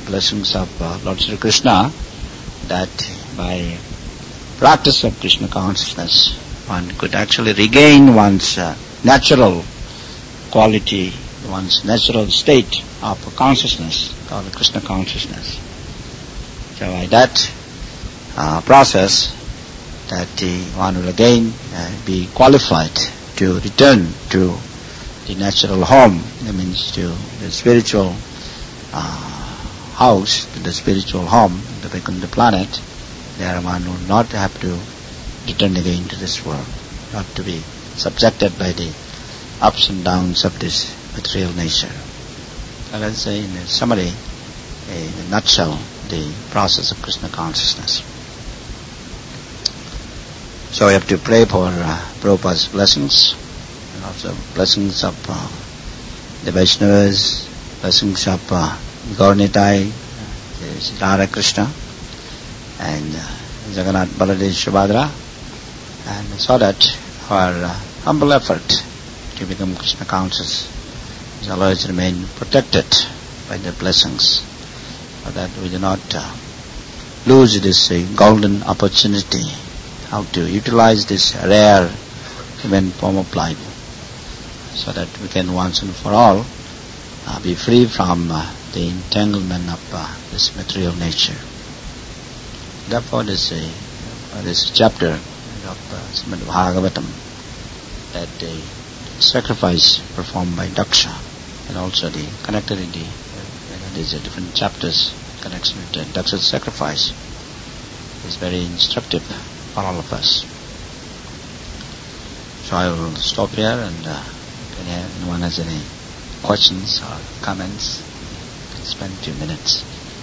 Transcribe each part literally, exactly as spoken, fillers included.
blessings of uh, Lord Sri Krishna, that by practice of Krishna consciousness, one could actually regain one's uh, natural quality, one's natural state of consciousness, called Krishna consciousness. So by that uh, process, that uh, one will again uh, be qualified to return to the natural home, that means to the spiritual uh, house, to the spiritual home, the Vaikuntha planet. There one will not have to return again to this world, not to be subjected by the ups and downs of this material nature. And let's say in a summary, in a nutshell, the process of Krishna consciousness. So we have to pray for uh, Prabhupada's blessings, and also blessings of uh, the Vaishnavas, blessings of uh, Gaurnitai, uh, Radha Krishna, and uh, Jagannath Baladev Subhadra, and so that our uh, humble effort to become Krishna conscious is always remain protected by their blessings, so that we do not uh, lose this uh, golden opportunity, how to utilize this rare human form of life, so that we can once and for all uh, be free from uh, the entanglement of uh, this material nature. Therefore, this uh, this chapter of uh, Srimad Bhagavatam, that the uh, sacrifice performed by Daksha, and also the connectivity, uh, you know, these are different chapters connection with uh, Daksha's sacrifice, is very instructive for all of us. So I will stop here, and uh, if anyone has any questions or comments, you can spend a few minutes.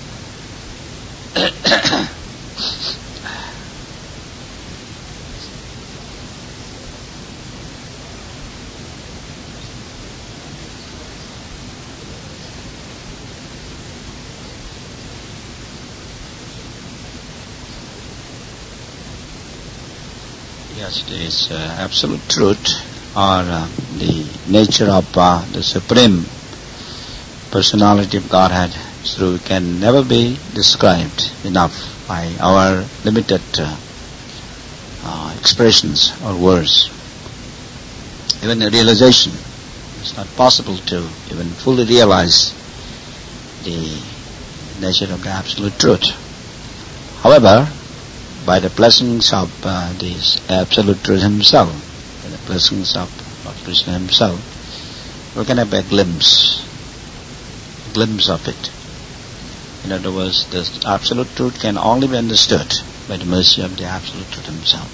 Yes, it is uh, absolute truth, or uh, the nature of uh, the Supreme Personality of Godhead, through can never be described enough by our limited uh, uh, expressions or words. Even the realization, it's not possible to even fully realize the nature of the absolute truth. However, by the blessings of uh, this Absolute Truth Himself, by the blessings of Lord Krishna Himself, we can have a glimpse, a glimpse of it. In other words, this Absolute Truth can only be understood by the mercy of the Absolute Truth Himself.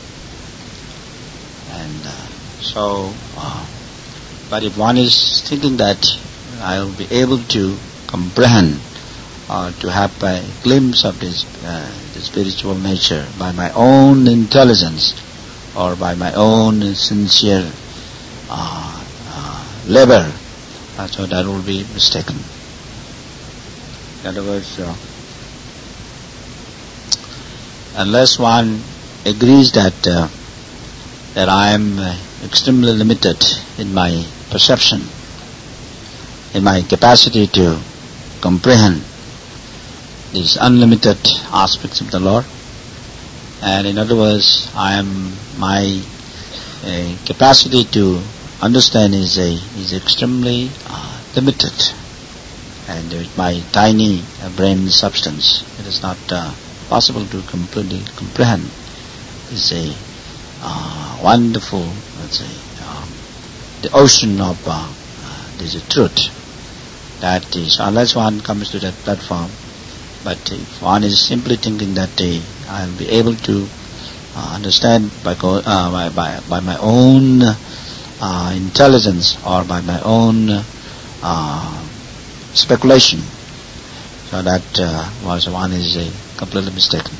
And uh, so, uh, but if one is thinking that I will be able to comprehend or to have a glimpse of this uh, the spiritual nature by my own intelligence or by my own sincere uh, uh, labor, uh, so that will be mistaken. In other words, uh, unless one agrees that uh, that I am uh, extremely limited in my perception, in my capacity to comprehend these unlimited aspects of the Lord, and in other words, I am my uh, capacity to understand is a is extremely uh, limited, and with my tiny uh, brain substance, it is not uh, possible to completely comprehend. It's a uh, wonderful, let's say, um, the ocean of uh, uh, this is truth. That is, unless one comes to that platform. But if one is simply thinking that uh, I will be able to uh, understand by, go, uh, by, by by my own uh, intelligence or by my own uh, speculation, so that uh, was one is uh, completely mistaken.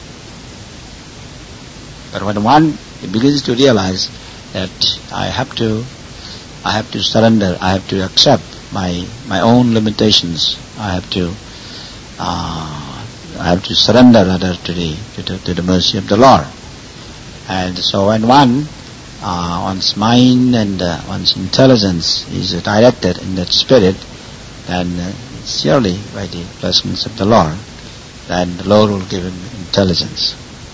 But when one begins to realize that I have to, I have to surrender, I have to accept my my own limitations, I have to. Uh, I have to surrender rather to the, to the to the mercy of the Lord. And so when one, uh, one's mind and uh, one's intelligence is directed in that spirit, then uh, sincerely by the blessings of the Lord, then the Lord will give him intelligence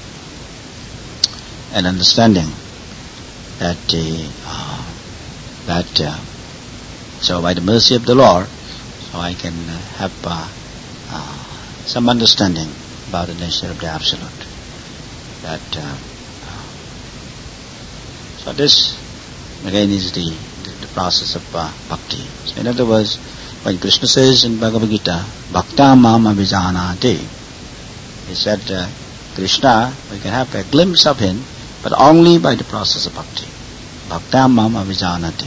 and understanding that uh, that uh, so by the mercy of the Lord, so I can uh, have uh, uh, some understanding about the nature of the Absolute. That uh, uh, so this again is the, the, the process of uh, bhakti. So in other words, when Krishna says in Bhagavad Gita, Bhakta Mam Abhijanati, he said, uh, Krishna, we can have a glimpse of him, but only by the process of bhakti. Bhakta Mam Abhijanati.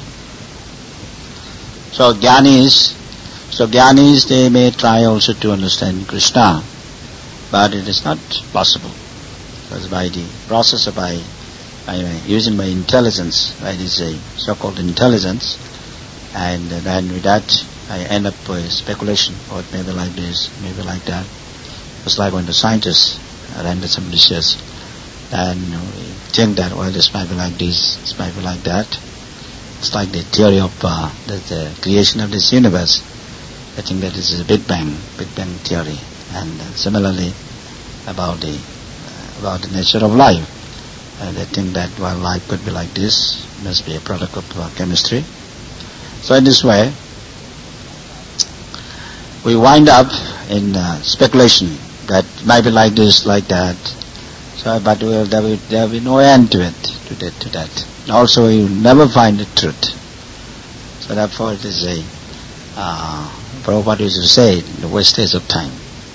So Jnanis, so Jnanis, they may try also to understand Krishna, but it is not possible. Because by the process of by, by using my intelligence, by this uh, so-called intelligence, and uh, then with that I end up with speculation, or it may be like this, maybe like that. It's like when the scientists render some research, and we think that, well, this might be like this, this might be like that. It's like the theory of uh, the, the creation of this universe. I think that this is a Big Bang, Big Bang theory. And uh, similarly, about the uh, about the nature of life, uh, they think that, well, life could be like this, must be a product of uh, chemistry. So in this way, we wind up in uh, speculation that might be like this, like that. So, but well, there will there will be no end to it, to that, to that. Also, we will never find the truth. So therefore, it is a uh, Prabhupada used to say, the wastage of time.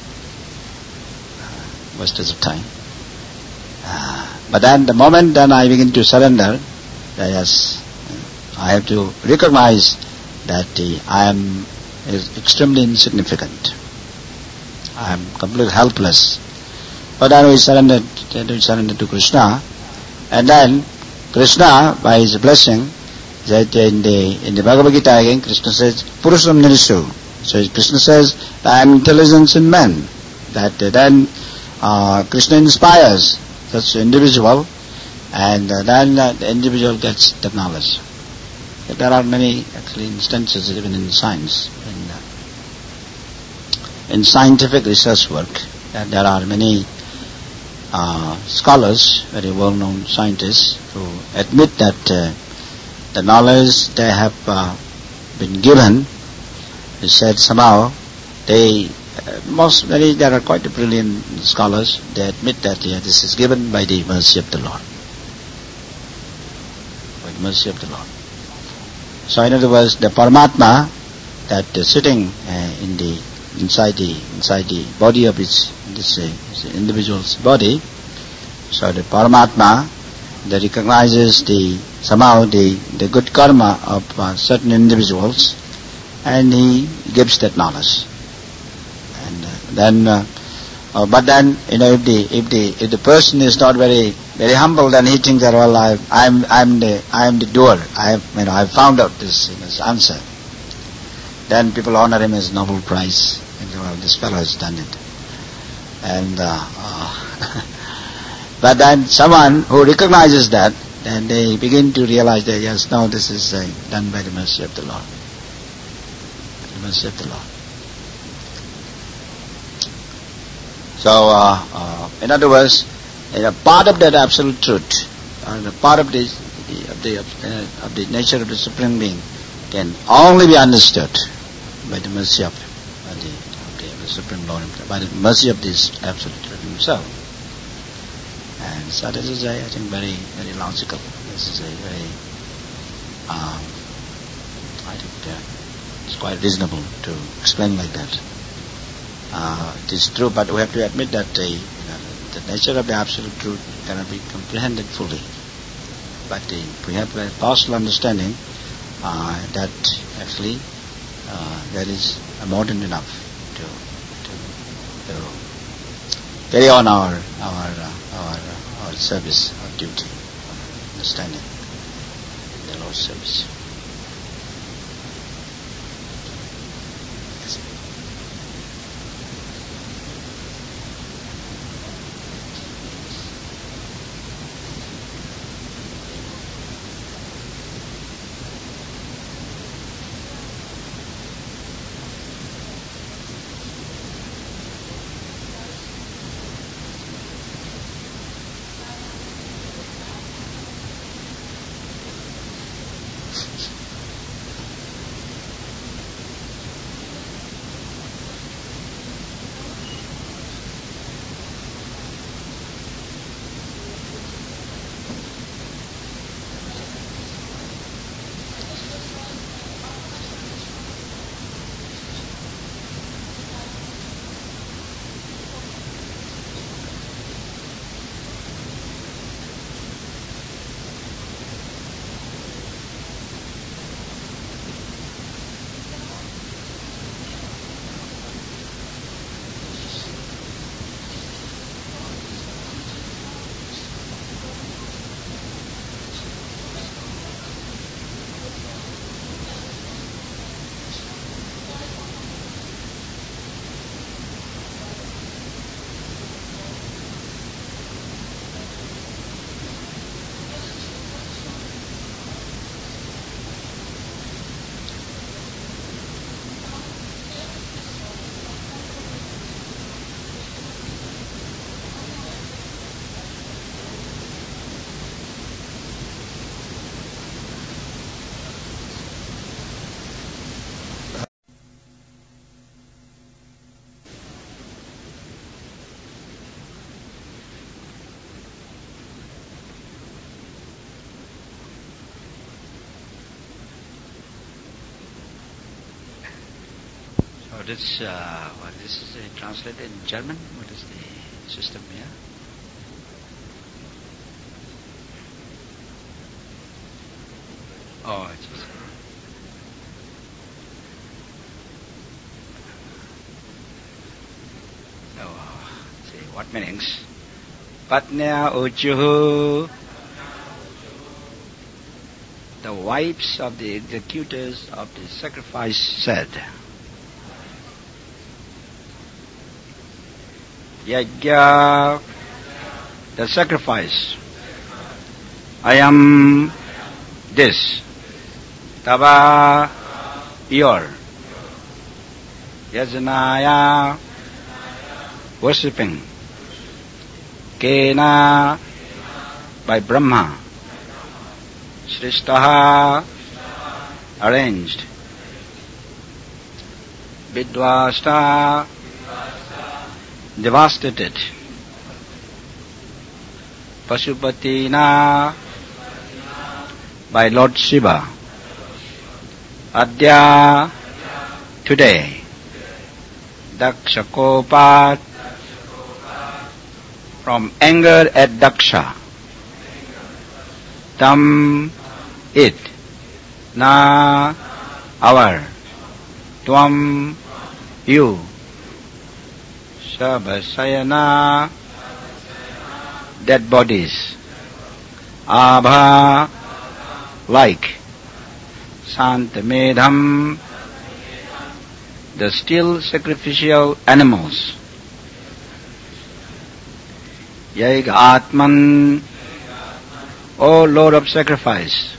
Uh, wastage of time. Uh, but then, the moment then I begin to surrender, uh, yes, I have to recognize that uh, I am is extremely insignificant. I am completely helpless. But then we surrender, then we surrender to Krishna, and then Krishna, by his blessing, that in the in the Bhagavad Gita again, Krishna says, Purusham Nirisu. So Krishna says, I am intelligence in men. That uh, then uh, Krishna inspires such individual, and uh, then uh, the individual gets the knowledge. There are many actually instances even in science, in, uh, in scientific research work, that there are many uh, scholars, very well-known scientists, who admit that uh, the knowledge they have uh, been given is said somehow they uh, most very there are quite brilliant scholars. They admit that yeah, this is given by the mercy of the Lord, by the mercy of the Lord. So in other words, the Paramatma that is sitting uh, in the inside the inside the body of its this, uh, this individual's body, so the Paramatma that recognizes the somehow the the good karma of uh, certain individuals, and he gives that knowledge. And uh, then, uh, uh, but then you know if the if the if the person is not very very humble, then he thinks that, well, I, I'm I'm the I'm the doer. I have you know I found out this, you know, this answer. Then people honor him as Nobel Prize. And well, this fellow has done it. And uh, uh, but then someone who recognizes that, then they begin to realize that yes, no, this is uh, done by the mercy of the Lord. The mercy of the Lord. So, uh, uh, in other words, a part of that absolute truth, and a part of the of the uh, of the nature of the Supreme Being, can only be understood by the mercy of, of, the, of, the, of the Supreme Lord Himself, by the mercy of this absolute truth Himself. And so this is, a, I think, very very logical. This is a very, um, I think, uh, it's quite reasonable to explain like that. Uh, it is true, but we have to admit that uh, you know, the nature of the absolute truth cannot be comprehended fully. But uh, we have a partial understanding uh, that actually uh, that is more than enough to, to, to carry on our our uh, our uh, our service, our duty, our understanding, the Lord's service. What is, uh, what is uh, translated in German? What is the system here? Oh, it's just, oh, see, what meanings? Patnya Uchuhu, the wives of the executors of the sacrifice said, Yajna, the sacrifice, I am this, Tava, your, Yajnaya, worshipping, Kena, by Brahma, Srishtaha, arranged, Vidvasta, devastated, Pasupatina, by Lord Shiva, Adya, today, Dakshakopat, from anger at Daksha, Tam, it, Na, our, Tvam, you, Sabasayana, dead bodies, Abha, like, Santamedham, the still sacrificial animals, Yaiga Atman, O Lord of sacrifice,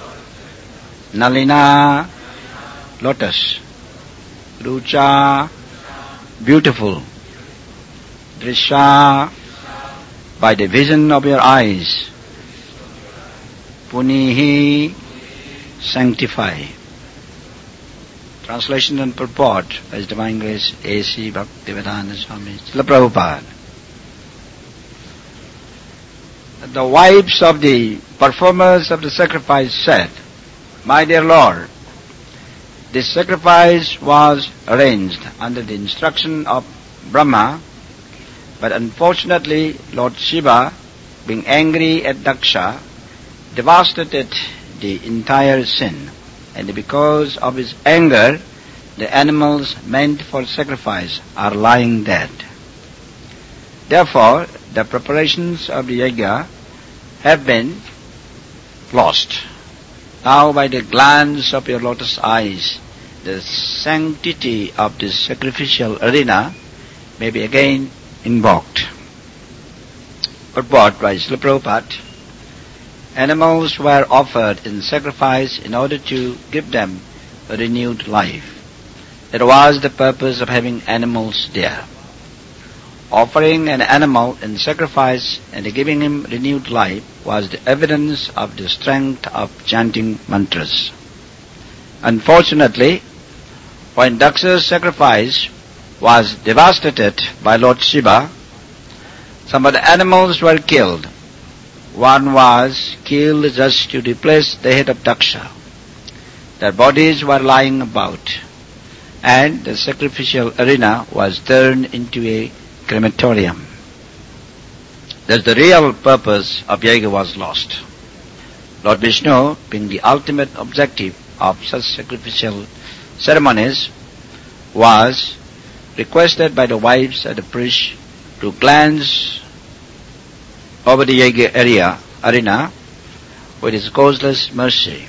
Nalina, lotus, Rucha, beautiful, Drisha, by the vision of your eyes, Punihi, sanctify. Translation and purport by His Divine Grace A C Bhaktivedanta Swami Srila Prabhupada. The wives of the performers of the sacrifice said, My dear Lord, this sacrifice was arranged under the instruction of Brahma, but unfortunately Lord Shiva, being angry at Daksha, devastated the entire sin, and because of his anger, the animals meant for sacrifice are lying dead. Therefore, the preparations of the yajna have been lost. Now, by the glance of your lotus eyes, the sanctity of this sacrificial arena may be again invoked. Purport by Srila Prabhupada. Animals were offered in sacrifice in order to give them a renewed life. That was the purpose of having animals there. Offering an animal in sacrifice and giving him renewed life was the evidence of the strength of chanting mantras. Unfortunately, when Daksha's sacrifice was devastated by Lord Shiva, some of the animals were killed. One was killed just to replace the head of Daksha. Their bodies were lying about, and the sacrificial arena was turned into a crematorium. Thus the real purpose of yajna was lost. Lord Vishnu, being the ultimate objective of such sacrificial ceremonies, was requested by the wives of the priest to glance over the yajna area, arena with his causeless mercy.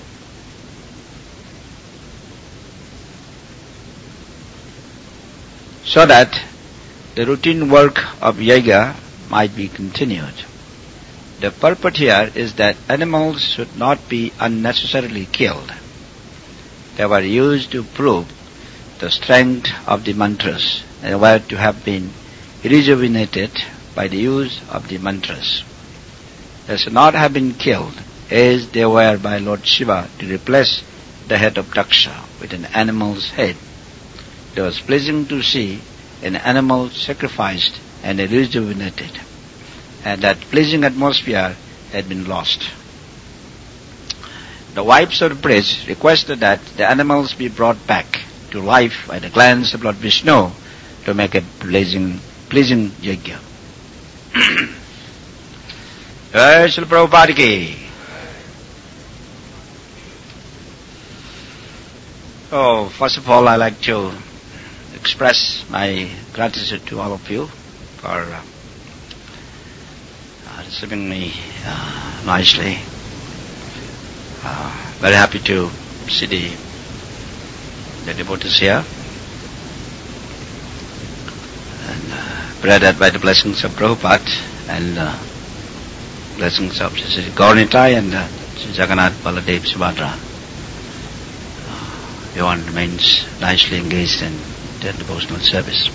So that the routine work of yajna might be continued. The purport here is that animals should not be unnecessarily killed. They were used to prove the strength of the mantras and were to have been rejuvenated by the use of the mantras. They should not have been killed as they were by Lord Shiva to replace the head of Daksha with an animal's head. It was pleasing to see an animal sacrificed and rejuvenated, and that pleasing atmosphere had been lost. The wives of the priest requested that the animals be brought back to to life by the glance of Lord Vishnu to make a pleasing, pleasing yajna. Jai Srila Prabhupada ki. Oh, first of all, I like to express my gratitude to all of you for uh, uh, receiving me uh, nicely. Uh, very happy to see the, the devotees here. And uh, pray that by the blessings of Prabhupada and uh, blessings of Sri Gauranitai and uh, Sri Jagannath Baladev Subhadra, uh, everyone remains nicely engaged in their devotional service.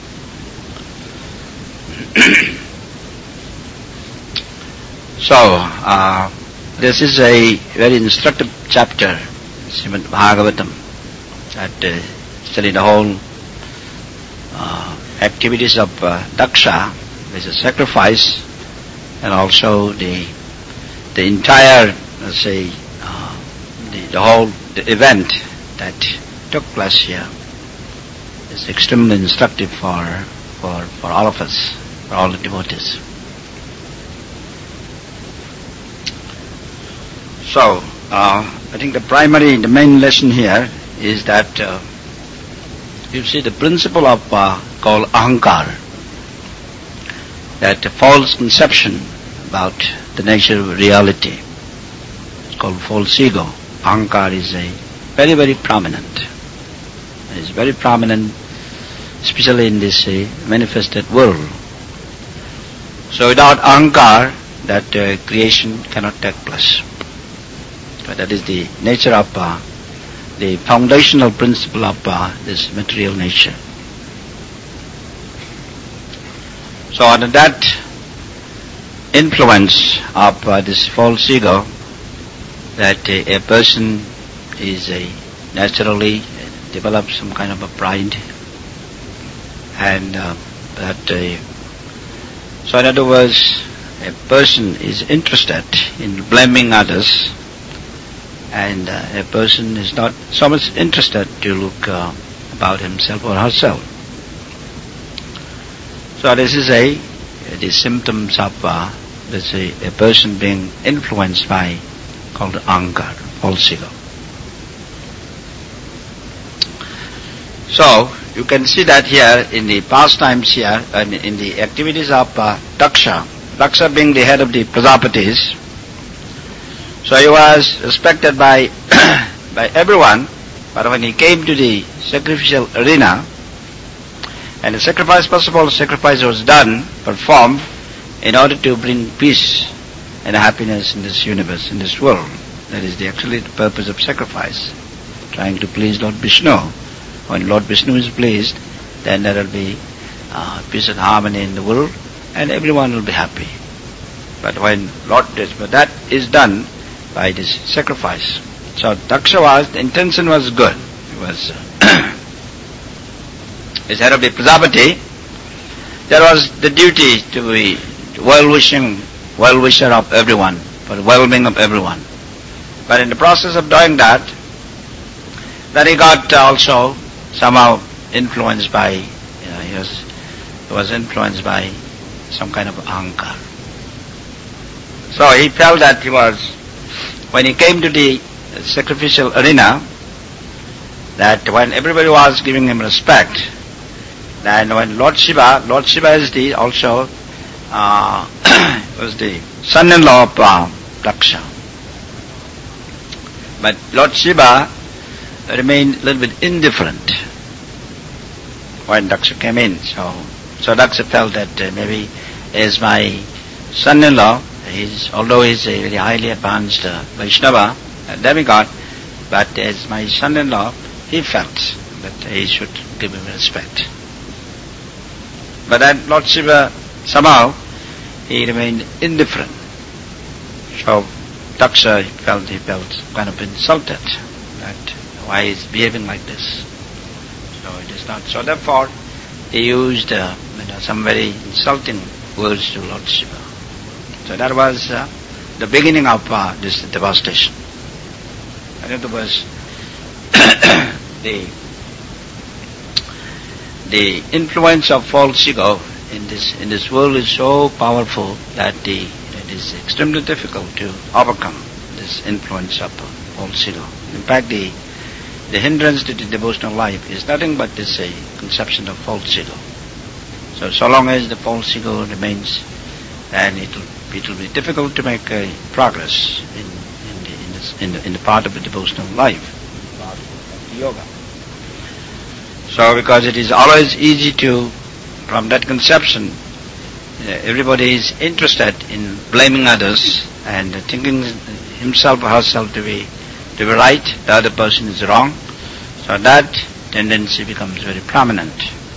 So, uh, this is a very instructive chapter, Srimad Bhagavatam, that uh, study the whole uh, activities of uh, Daksha, which is sacrifice, and also the the entire, let's say, uh, the, the whole the event that took place here is extremely instructive for for for all of us, for all the devotees. So, uh, I think the primary, the main lesson here is that uh, you see the principle of uh, called ahankar, that false conception about the nature of reality. It's called false ego. Ahankar is a very, very prominent. It is very prominent, especially in this uh, manifested world. So without ahankar, that uh, creation cannot take place. But that is the nature of uh, the foundational principle of uh, this material nature. So under that influence of uh, this false ego, that uh, a person is a naturally develops some kind of a pride, and uh, that uh, so in other words, a person is interested in blaming others, and uh, a person is not so much interested to look uh, about himself or herself. So this is a the symptoms of uh, let's say a person being influenced by called ahankar, false ego. So you can see that here in the pastimes here and in the activities of uh, Daksha, Daksha being the head of the Prajapatis. So he was respected by by everyone, but when he came to the sacrificial arena, and the sacrifice, first of all, the sacrifice was done, performed, in order to bring peace and happiness in this universe, in this world. That is the actually the purpose of sacrifice, trying to please Lord Vishnu. When Lord Vishnu is pleased, then there will be uh, peace and harmony in the world, and everyone will be happy. But when Lord, but that is done by this sacrifice. So Daksha was, the intention was good. It was uh, as head of the Prajapati, there was the duty to be well-wishing, well-wisher of everyone, for the well-being of everyone. But in the process of doing that, then he got also somehow influenced by, you know, he was, he was influenced by some kind of ahankar. So he felt that he was, when he came to the sacrificial arena, that when everybody was giving him respect, then when Lord Shiva, Lord Shiva is the also uh, was the son-in-law of uh, Daksha. But Lord Shiva remained a little bit indifferent when Daksha came in. So, so Daksha felt that uh, maybe as my son-in-law, he's, although he's a very highly advanced uh, Vaishnava, a demigod, but as my son-in-law, he felt that he should give him respect. But then Lord Shiva, somehow, he remained indifferent. So Daksha felt, he felt kind of insulted that why he is behaving like this. So it is not. So therefore, he used uh, you know, some very insulting words to Lord Shiva. So that was uh, the beginning of uh, this devastation. And it was the the influence of false ego in this in this world is so powerful that the, it is extremely difficult to overcome this influence of false ego. In fact, the the hindrance to the devotional life is nothing but this uh, conception of false ego. So, so long as the false ego remains, and it will it will be difficult to make uh, progress in in the in, this, in the in the part of the devotional life, in the part of the yoga. So, because it is always easy to, from that conception, uh, everybody is interested in blaming others and uh, thinking himself or herself to be to be right, the other person is wrong. So that tendency becomes very prominent.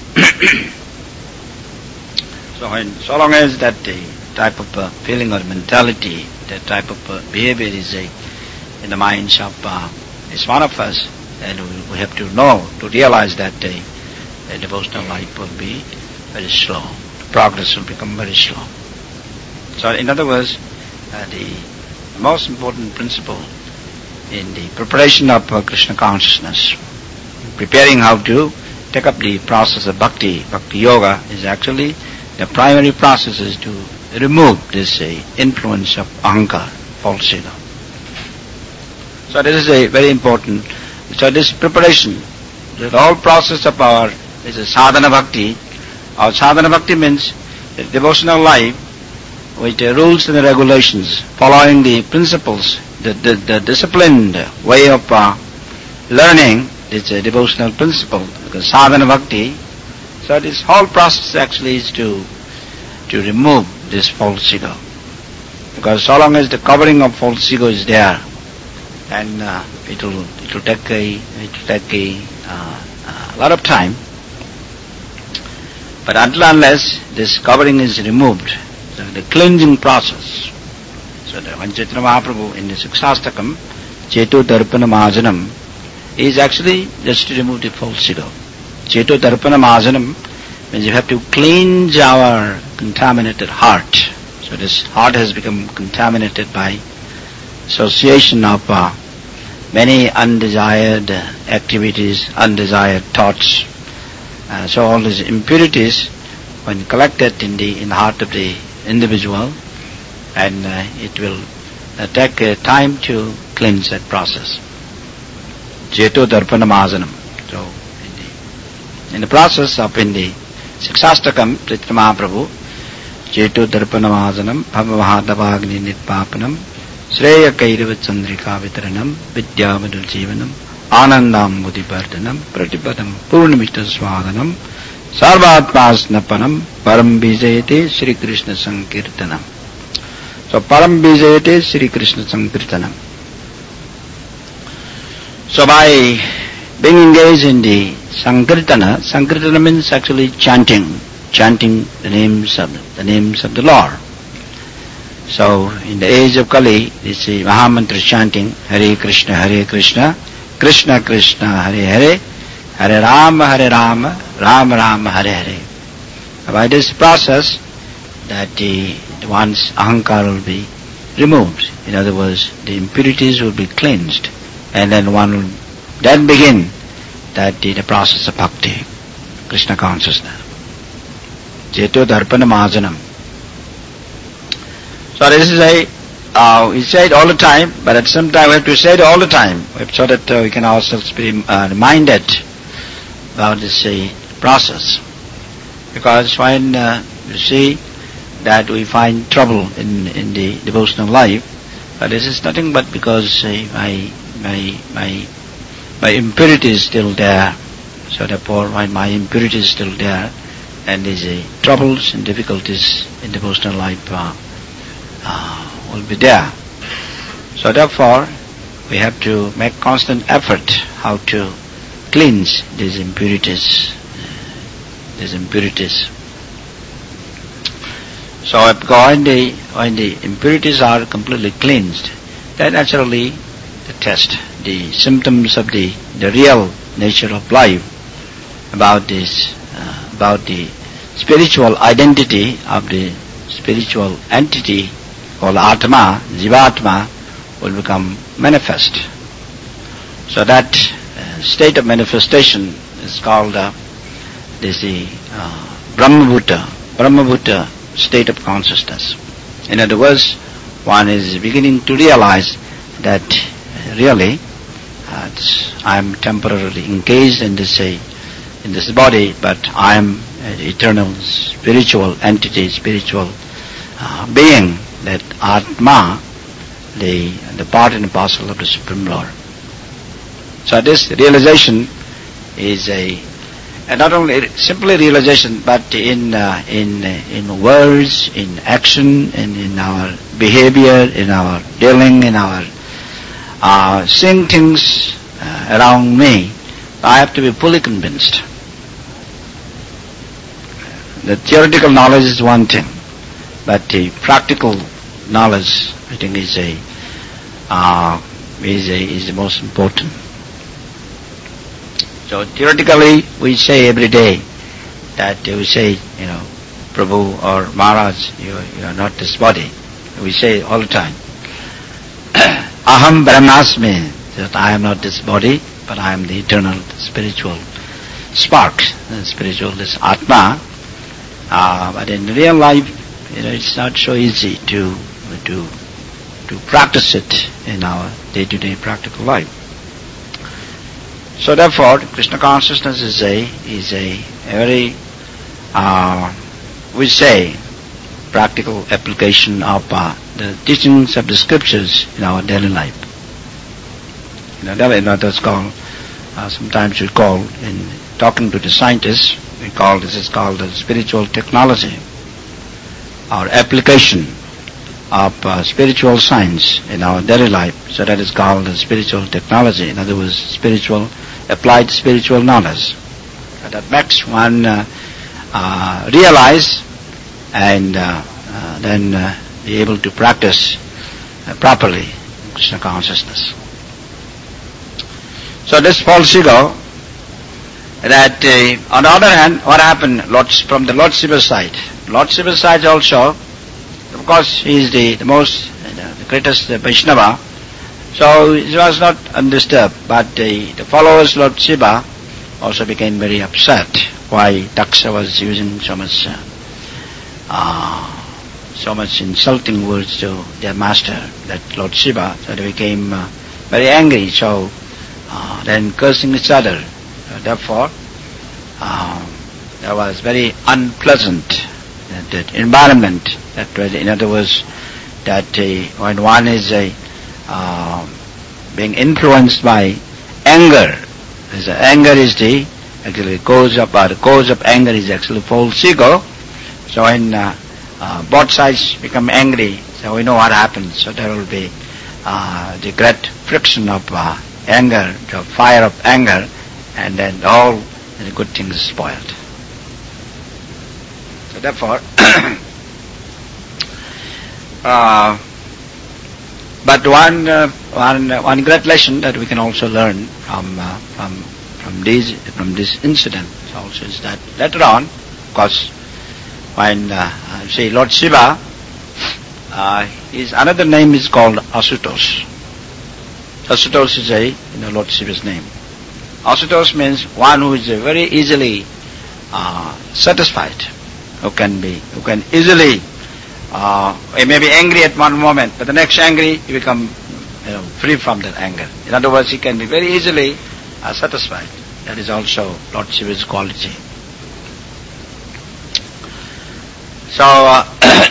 So, when, so long as that uh, type of uh, feeling or mentality, that type of uh, behavior is uh, in the minds of uh, each one of us, and we, we have to know, to realize that uh, the devotional life will be very slow. The progress will become very slow. So, in other words, uh, the most important principle in the preparation of uh, Krishna consciousness, preparing how to take up the process of bhakti, bhakti yoga, is actually the primary process is to remove this uh, influence of ahankar, false ego. So this is a very important. So this preparation, the whole process of our is a sadhana bhakti. Our sadhana bhakti means the devotional life with the rules and the regulations, following the principles, the, the, the disciplined way of uh, learning. It's a devotional principle, because sadhana bhakti. So this whole process actually is to to remove this false ego, because so long as the covering of false ego is there, and uh, it will it will take a it will take a, uh, a lot of time. But until unless this covering is removed, so the cleansing process. So the when Chaitanya Mahaprabhu in the Siksastakam, Cheto Darpana Majanam, is actually just to remove the false ego. Cheto Darpana Majanam means you have to cleanse our contaminated heart. So this heart has become contaminated by association of uh, many undesired uh, activities, undesired thoughts. Uh, so all these impurities, when collected in the in the heart of the individual, and uh, it will uh, take uh, time to cleanse that process. Cheto Darpana Majanam. So in the, in the process of in the Siksastakam, Chaitanya Mahaprabhu, Cheto Darpana Majanam, Bhavamahadavagni Nitpapanam, Sreya Kairava Chandrika Vitaranam, Vidyavadul Jivanam, Anandam Buddhibardhanam, Pratipadam Purnamita Swadanam, Sarvatmasnapanam, Param Bijayate Sri Krishna Sankirtanam. So Param Bijayate Sri Krishna Sankirtanam. So by being engaged in the Sankirtana, Sankirtana means actually chanting, chanting the names of the names of the Lord. So in the age of Kali, this is Mahamantra chanting, Hare Krishna, Hare Krishna, Krishna Krishna, Hare Hare, Hare Rama, Hare Rama, Rama Rama, Hare Hare. By this process, that the, the one's ahankar will be removed. In other words, the impurities will be cleansed, and then one will then begin that the, the process of bhakti, Krishna consciousness. Cheto Darpana Majanam. So this is a, uh, we say it all the time, but at some time we have to say it all the time, so that uh, we can ourselves be uh, reminded about this uh, process. Because when uh, you see that we find trouble in in the devotional life, uh, this is nothing but because uh, my my my my impurity is still there. So therefore, when my impurity is still there, and there's uh, troubles and difficulties in devotional life uh, uh, will be there. So therefore, we have to make constant effort how to cleanse these impurities. These impurities. So when the when the impurities are completely cleansed, then naturally the test, the symptoms of the the real nature of life, about this, uh, about the spiritual identity of the spiritual entity called Atma, Jivatma, will become manifest. So that uh, state of manifestation is called uh, this is uh, Brahmabhuta, Brahmabhuta state of consciousness. In other words, one is beginning to realize that really uh, I am temporarily engaged in this uh, in this body, but I am an eternal spiritual entity, spiritual uh, being, that Atma, the the part and parcel of the Supreme Lord. So this realization is a and not only simply realization, but in uh, in uh, in words, in action, and in our behavior, in our dealing, in our uh, seeing things uh, around me, I have to be fully convinced. The theoretical knowledge is one thing, but the practical knowledge, I think, is a uh, is a is the most important. So theoretically, we say every day that we say, you know, Prabhu or Maharaj, you, you are not this body. We say all the time, Aham Brahmasmi, that I am not this body, but I am the eternal spiritual spark, the spiritual, this Atma. Uh, but in real life, you know, it's not so easy to to to practice it in our day-to-day practical life. So therefore, Krishna consciousness is a is a, a very uh, we say practical application of uh, the teachings of the scriptures in our daily life. You know, that, you know, that's called uh, sometimes we call in talking to the scientists, we call this is called the spiritual technology, or application of uh, spiritual science in our daily life. So that is called the spiritual technology. In other words, spiritual applied spiritual knowledge. Uh, that makes one uh, uh, realize and uh, uh, then uh, be able to practice uh, properly Krishna consciousness. So this false ego, that uh, on the other hand, what happened Lord, from the Lord Shiva side? Lord Shiva side also, of course, he is the, the most, you know, the greatest uh, Vaishnava, so it was not undisturbed, but the, the followers of Lord Shiva also became very upset why Daksha was using so much uh, uh, so much insulting words to their master, that Lord Shiva. So they became uh, very angry, so uh, then cursing each other. Uh, therefore, uh, there was very unpleasant uh, that environment. That was, in other words, that uh, when one is a Uh, being influenced by anger. The anger is the actually cause of uh, the cause of anger is actually false ego. So when uh, uh, both sides become angry, so we know what happens. So there will be uh, the great friction of uh, anger, the fire of anger, and then all the good things are spoiled. So therefore, uh, But one, uh, one, uh, one great lesson that we can also learn from uh, from from this from this incident also is that later on, of course, when uh, say Lord Shiva, uh, his another name is called Asutosh. Asutosh is a you know Lord Shiva's name. Asutosh means one who is uh, very easily uh, satisfied, who can be who can easily. Uh, he may be angry at one moment, but the next angry, he become you know, free from that anger. In other words, he can be very easily uh, satisfied. That is also Lord Shiva's quality. So, uh,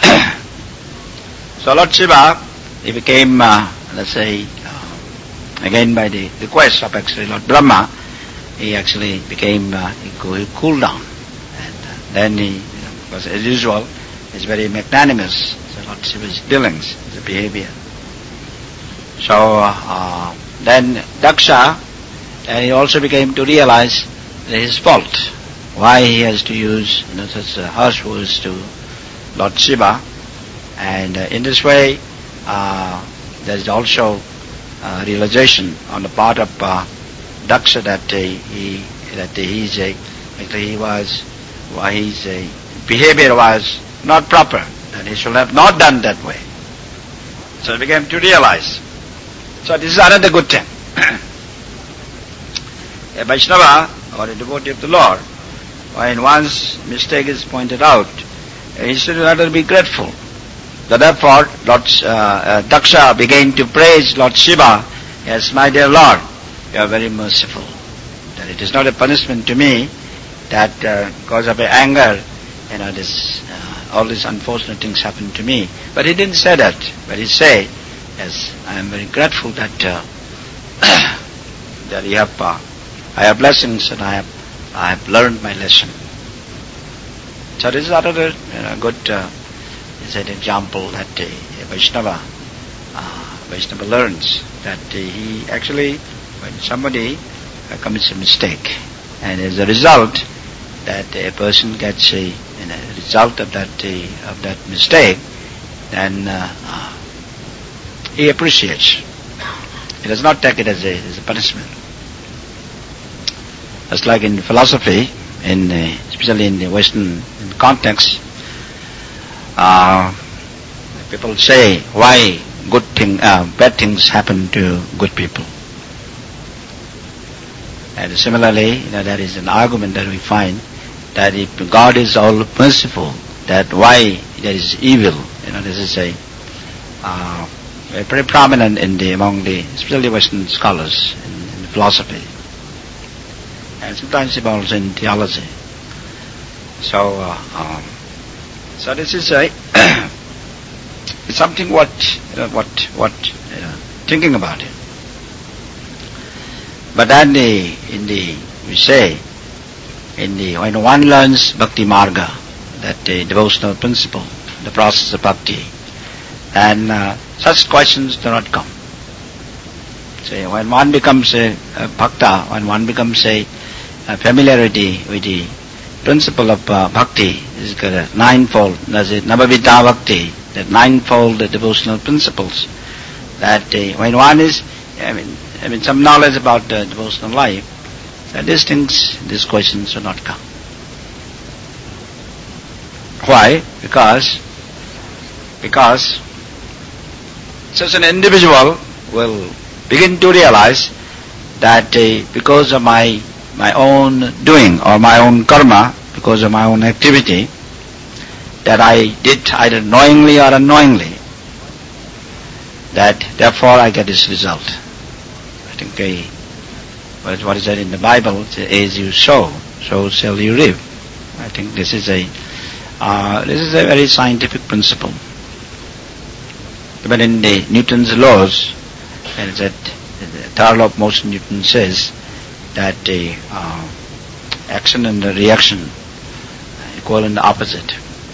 so Lord Shiva, he became, uh, let's say, uh, again by the request of actually Lord Brahma, he actually became, uh, he cooled down. And uh, then he, you know, because as usual, is very magnanimous. So Lord Shiva's dealings, his behavior. So uh, then Daksha, and he also became to realize his fault, why he has to use you know, such uh, harsh words to Lord Shiva, and uh, in this way uh, there is also uh, realization on the part of uh, Daksha that uh, he that he is a actually he was why his uh, behavior was not proper, and he should have not done that way. So he began to realize. So this is another good thing. A Vaishnava or a devotee of the Lord, when one's mistake is pointed out, he should rather be grateful. So therefore, Lord uh, uh, Daksha began to praise Lord Shiva, yes, my dear Lord, you are very merciful. That it is not a punishment to me that uh, because of anger, you know, this, uh, all these unfortunate things happen to me. But he didn't say that. But he said, yes, I am very grateful that uh, that you have, uh, I have blessings and I have, I have learned my lesson. So this is another, you know, good, uh, is an example that uh, a Vaishnava, uh, Vaishnava learns that uh, he actually, when somebody uh, commits a mistake, and as a result, that a person gets a, you know, result of that uh, of that mistake, then uh, uh, he appreciates. He does not take it as a, as a punishment. Just like in philosophy, in uh, especially in the Western context, uh, people say why good thing, uh, bad things happen to good people. And similarly, you know, there is an argument that we find that if God is all merciful, that why there is evil. You know, this is a uh, very prominent in the among the especially Western scholars in, in philosophy, and sometimes also in theology. So, uh, um, so this is a it's something what you know, what what you know, thinking about it. But then the in the we say in the when one learns bhakti marga, that the devotional principle, the process of bhakti, and uh, such questions do not come. Say when one becomes a, a bhakta, when one becomes a, a familiarity with the principle of uh, bhakti, is a ninefold, that's it, navavidha bhakti, that ninefold the devotional principles. That uh, when one is, I mean, I mean, some knowledge about the devotional life, that these things, these questions will not come. Why? Because, because such an individual will begin to realize that uh, because of my my own doing or my own karma, because of my own activity, that I did either knowingly or unknowingly, that therefore I get this result. I think uh, what is that in the Bible? As you sow, so shall you reap. I think this is a uh, this is a very scientific principle. Even in the Newton's laws, and that the third law of motion, Newton says that the uh, action and the reaction equal and opposite.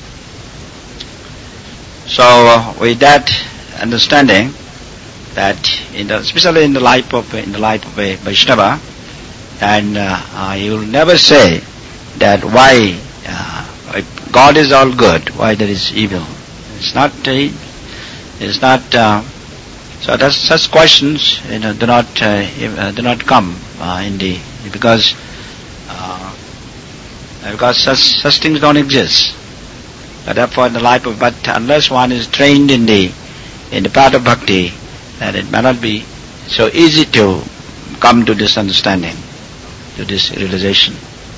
So uh, with that understanding, that in the, especially in the life of in the life of a Vaishnava, and uh, uh, you will never say that why uh, if God is all good, why there is evil. It's not. Uh, it's not. Uh, so that's, such questions, you know, do not uh, do not come uh, in the because uh, because such such things don't exist. But therefore, in the life of but unless one is trained in the in the path of bhakti, that it may not be so easy to come to this understanding, to this realization.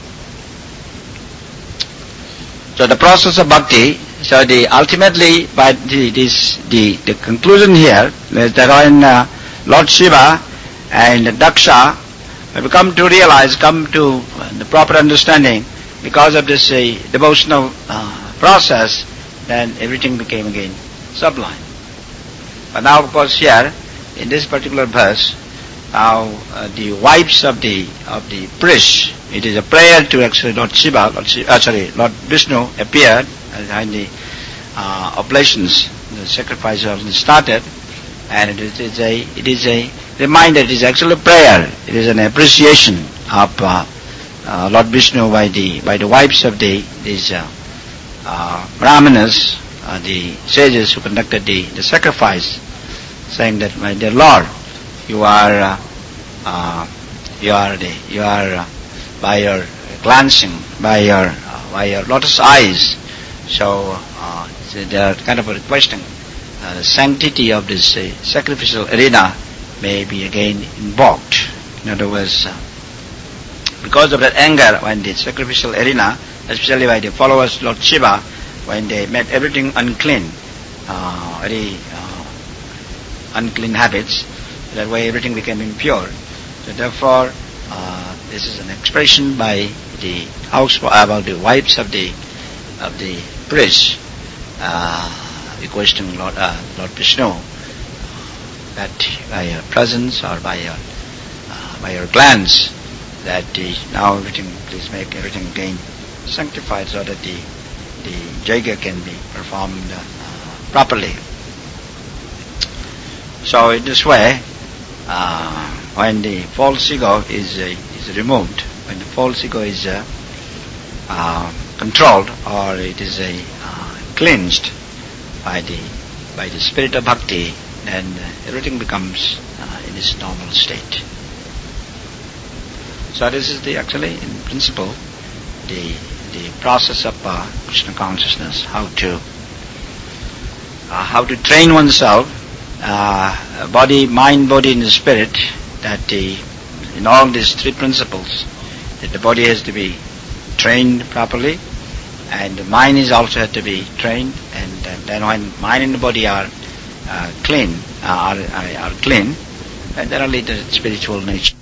So the process of bhakti, so the ultimately by the this the, the conclusion here is that when uh, Lord Shiva and Daksha have come to realize, come to the proper understanding because of this uh, devotional uh, process, then everything became again sublime. But now, of course, here in this particular verse, now uh, the wives of the of the priest, it is a prayer to actually Lord Shiva, Lord Shiva, uh, sorry, Lord Vishnu appeared behind the uh, oblations, the sacrifice already started, and it is, it is a it is a reminder. It is actually a prayer. It is an appreciation of uh, uh, Lord Vishnu by the by the wives of the these uh, uh, brahmanas, uh, the sages who conducted the, the sacrifice, saying that, my dear Lord, you are uh, uh, you are the you are uh, by your glancing, by your uh, by your lotus eyes. So, uh, so they are kind of requesting uh, the sanctity of this uh, sacrificial arena may be again invoked. In other words, uh, because of that anger, when the sacrificial arena, especially by the followers of Lord Shiva, when they made everything unclean, uh, very uh, unclean habits, that way everything became impure. So therefore, uh, this is an expression by the house about the wives of the of the priests, uh, requesting Lord uh, Lord Vishnu that by your presence or by your uh, by your glance, that the, now everything, please make everything again sanctified, so that the the yaga can be performed uh, properly. So in this way, uh, when the false ego is uh, is removed, when the false ego is uh, uh, controlled, or it is uh, uh, cleansed by the by the spirit of bhakti, then uh, everything becomes uh, in its normal state. So this is the actually, in principle, the the process of uh, Krishna consciousness, how to uh, how to train oneself, uh, body, mind, body, and the spirit, that the, in all these three principles, that the body has to be trained properly, and the mind is also has to be trained, and, and then when mind and the body are uh, clean, uh, are, are, are clean, and then only the spiritual nature